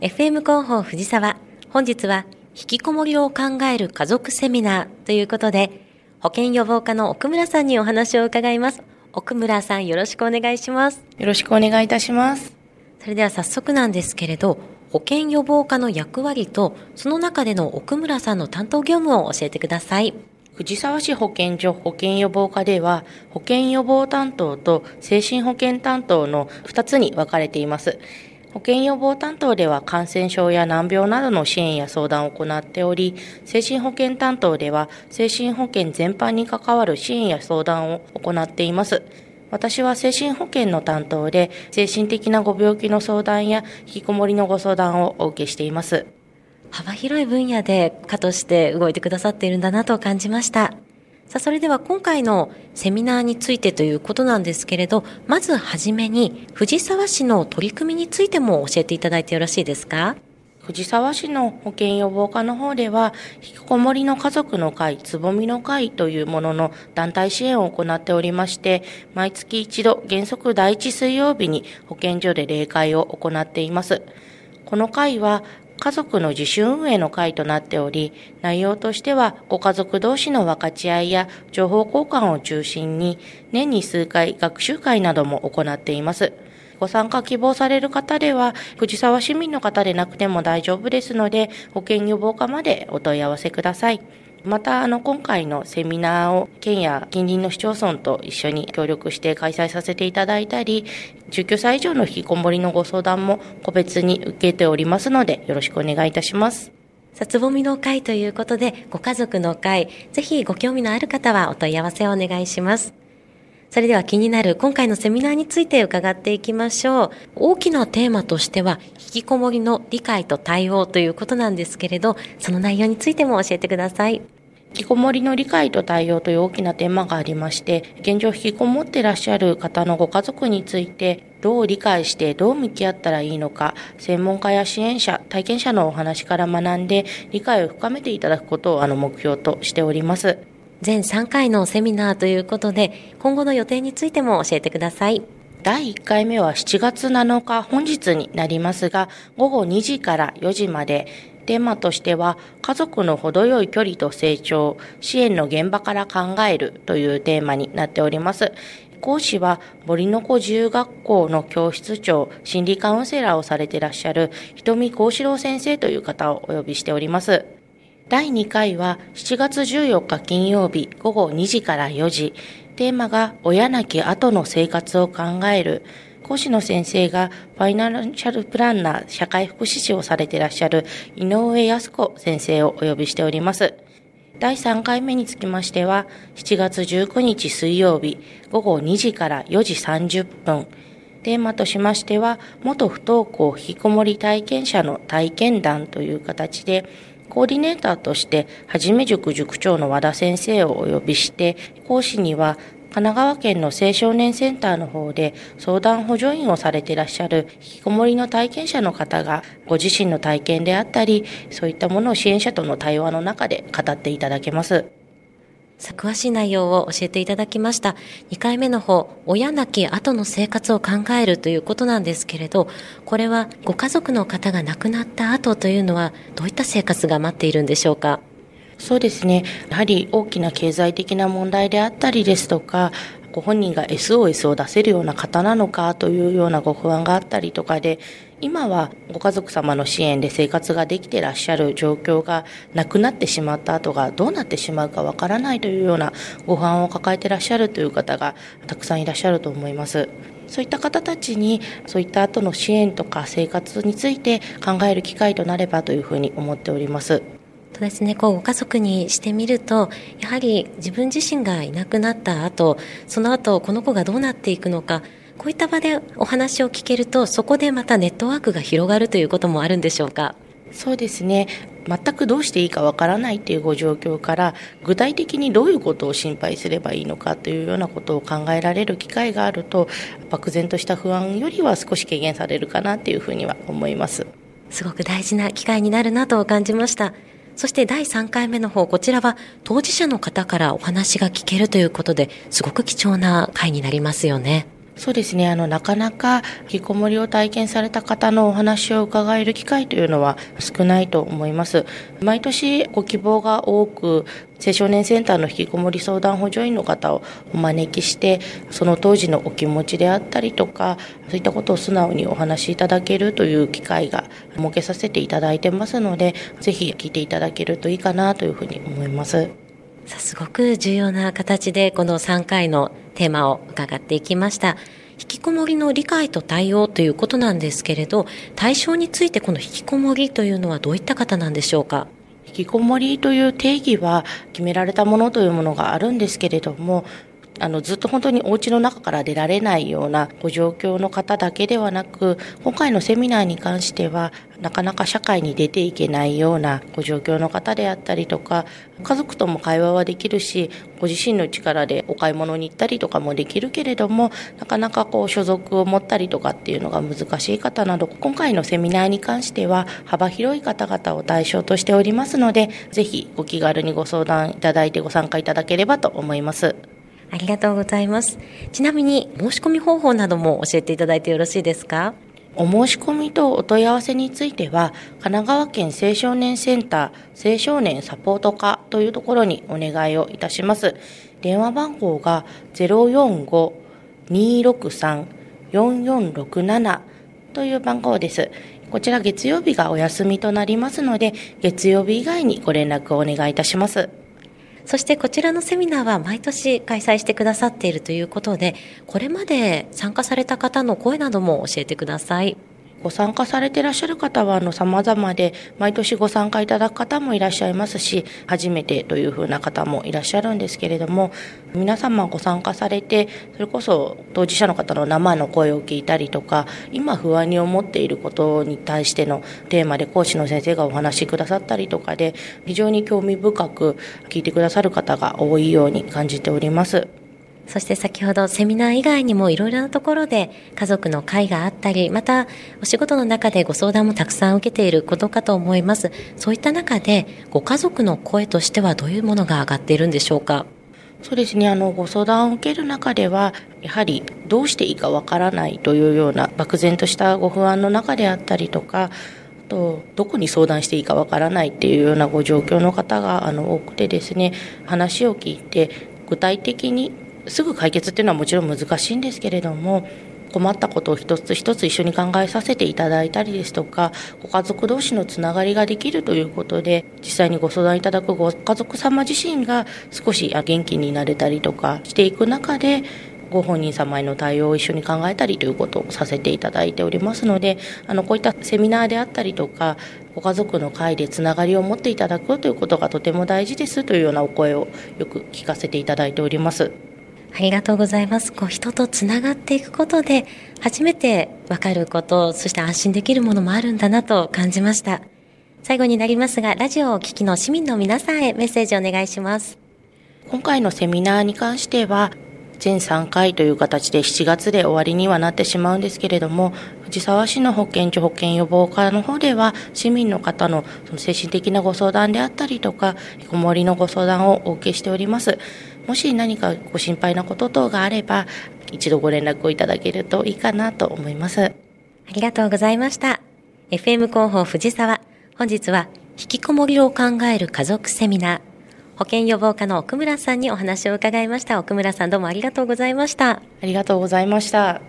FM 広報藤沢、本日は引きこもりを考える家族セミナーということで、保険予防課の奥村さんにお話を伺います。奥村さん、よろしくお願いします。 よろしくお願いいたします。 それでは早速なんですけれど、保険予防課の役割とその中での奥村さんの担当業務を教えてください。 藤沢市保健所保険予防課では、保険予防担当と精神保健担当の2つに分かれています。保険予防担当では感染症や難病などの支援や相談を行っており、精神保健担当では精神保健全般に関わる支援や相談を行っています。私は精神保健の担当で、精神的なご病気の相談や引きこもりのご相談をお受けしています。 幅広い分野で課として動いてくださっているんだなと感じました。さあ、それでは今回のセミナーについてということなんですけれど、まずはじめに藤沢市の取り組みについても教えていただいてよろしいですか？ 藤沢市の保険予防課の方では、引きこもりの家族の会、つぼみの会というものの団体支援を行っておりまして、毎月一度原則第一水曜日に保健所で例会を行っています。この会は家族の自主運営の会となっており、内容としてはご家族同士の分かち合いや情報交換を中心に、年に数回学習会なども行っています。ご参加希望される方では、藤沢市民の方でなくても大丈夫ですので、保険予防課までお問い合わせください。また、今回のセミナーを県や近隣の市町村と一緒に協力して開催させていただいたり、19歳以上の引きこもりのご相談も個別に受けておりますので、よろしくお願いいたします。 さつぼみの会ということで、ご家族の会、ぜひご興味のある方はお問い合わせをお願いします。それでは気になる今回のセミナーについて伺っていきましょう。大きなテーマとしては、引きこもりの理解と対応ということなんですけれど、その内容についても教えてください。 引きこもりの理解と対応という大きなテーマがありまして、現状引きこもっていらっしゃる方のご家族について、どう理解してどう向き合ったらいいのか、専門家や支援者、体験者のお話から学んで、理解を深めていただくことを目標としております。 全3回のセミナーということで、今後の予定についても教えてください。 第1回目は7月7日本日になりますが、午後2時から4時まで、テーマとしては、家族の程よい距離と成長、支援の現場から考えるというテーマになっております。講師は、森の子自由学校の教室長、心理カウンセラーをされていらっしゃる、瞳幸四郎先生という方をお呼びしております。第2回は7月14日金曜日午後2時から4時。テーマが親亡き後の生活を考える。講師の先生がファイナンシャルプランナー社会福祉士をされていらっしゃる井上康子先生をお呼びしております。第3回目につきましては7月19日水曜日午後2時から4時30分。テーマとしましては元不登校引きこもり体験者の体験談という形で、コーディネーターとしてはじめ塾塾長の和田先生をお呼びして、講師には神奈川県の青少年センターの方で相談補助員をされていらっしゃる引きこもりの体験者の方がご自身の体験であったり、そういったものを支援者との対話の中で語っていただけます。 詳しい内容を教えていただきました。2回目の方、親亡き後の生活を考えるということなんですけれど、これはご家族の方が亡くなった後というのはどういった生活が待っているんでしょうか？ そうですね。やはり大きな経済的な問題であったりですとか、ご本人が SOS を出せるような方なのかというようなご不安があったりとかで、今はご家族様の支援で生活ができていらっしゃる状況がなくなってしまった後がどうなってしまうかわからないというようなご不安を抱えていらっしゃるという方がたくさんいらっしゃると思います。そういった方たちにそういった後の支援とか生活について考える機会となればというふうに思っております。 そうですね、ご家族にしてみると、やはり自分自身がいなくなった後、その後この子がどうなっていくのか、こういった場でお話を聞けると、そこでまたネットワークが広がるということもあるんでしょうか？ そうですね。全くどうしていいかわからないというご状況から、具体的にどういうことを心配すればいいのかというようなことを考えられる機会があると、漠然とした不安よりは少し軽減されるかなというふうには思います。 すごく大事な機会になるなと感じました。そして第3回目の方、こちらは当事者の方からお話が聞けるということで、すごく貴重な回になりますよね。 そうですね。なかなか引きこもりを体験された方のお話を伺える機会というのは少ないと思います。毎年ご希望が多く、青少年センターの引きこもり相談補助員の方をお招きして、その当時のお気持ちであったりとか、そういったことを素直にお話しいただけるという機会が設けさせていただいてますので、ぜひ聞いていただけるといいかなというふうに思います。 すごく重要な形でこの3回のテーマを伺っていきました。引きこもりの理解と対応ということなんですけれど、対象についてこの引きこもりというのはどういった方なんでしょうか？ 引きこもりという定義は決められたものというものがあるんですけれども、ずっと本当にお家の中から出られないようなご状況の方だけではなく、今回のセミナーに関してはなかなか社会に出ていけないようなご状況の方であったりとか、家族とも会話はできるし、ご自身の力でお買い物に行ったりとかもできるけれども、なかなか所属を持ったりとかっていうのが難しい方など、今回のセミナーに関しては幅広い方々を対象としておりますので、ぜひご気軽にご相談いただいてご参加いただければと思います。 ありがとうございます。ちなみに申し込み方法なども教えていただいてよろしいですか？ お申し込みとお問い合わせについては、神奈川県青少年センター青少年サポート課というところにお願いをいたします。電話番号が 045-263-4467 という番号です。こちら月曜日がお休みとなりますので、月曜日以外にご連絡をお願いいたします。 そしてこちらのセミナーは毎年開催してくださっているということで、これまで参加された方の声なども教えてください。 ご参加されていらっしゃる方は様々で、毎年ご参加いただく方もいらっしゃいますし、初めてというふうな方もいらっしゃるんですけれども、皆様ご参加されて、それこそ当事者の方の生の声を聞いたりとか、今不安に思っていることに対してのテーマで講師の先生がお話しくださったりとかで、非常に興味深く聞いてくださる方が多いように感じております。 そして先ほどセミナー以外にもいろいろなところで家族の会があったり、またお仕事の中でご相談もたくさん受けていることかと思います。そういった中でご家族の声としてはどういうものが上がっているんでしょうか？ そうですね。ご相談を受ける中では、やはりどうしていいかわからないというような漠然としたご不安の中であったりとか、どこに相談していいかわからないっていうようなご状況の方が多くてですね、話を聞いて具体的にすぐ解決っていうのはもちろん難しいんですけれども、困ったことを一つ一つ一緒に考えさせていただいたりですとか、ご家族同士のつながりができるということで、実際にご相談いただくご家族様自身が少し元気になれたりとかしていく中で、ご本人様への対応を一緒に考えたりということをさせていただいておりますので、こういったセミナーであったりとか、ご家族の会でつながりを持っていただくということがとても大事ですというようなお声をよく聞かせていただいております。 ありがとうございます。人とつながっていくことで初めてわかること、そして安心できるものもあるんだなと感じました。最後になりますが、ラジオをお聞きの市民の皆さんへメッセージをお願いします。 今回のセミナーに関しては、全3回という形で7月で終わりにはなってしまうんですけれども、藤沢市の保健所保健予防課の方では、市民の方のその精神的なご相談であったりとか、引きこもりのご相談をお受けしております。もし何かご心配なこと等があれば、一度ご連絡をいただけるといいかなと思います。 ありがとうございました。FM 広報藤沢、本日は引きこもりを考える家族セミナー、保健予防課の奥村さんにお話を伺いました。奥村さん、どうもありがとうございました。 ありがとうございました。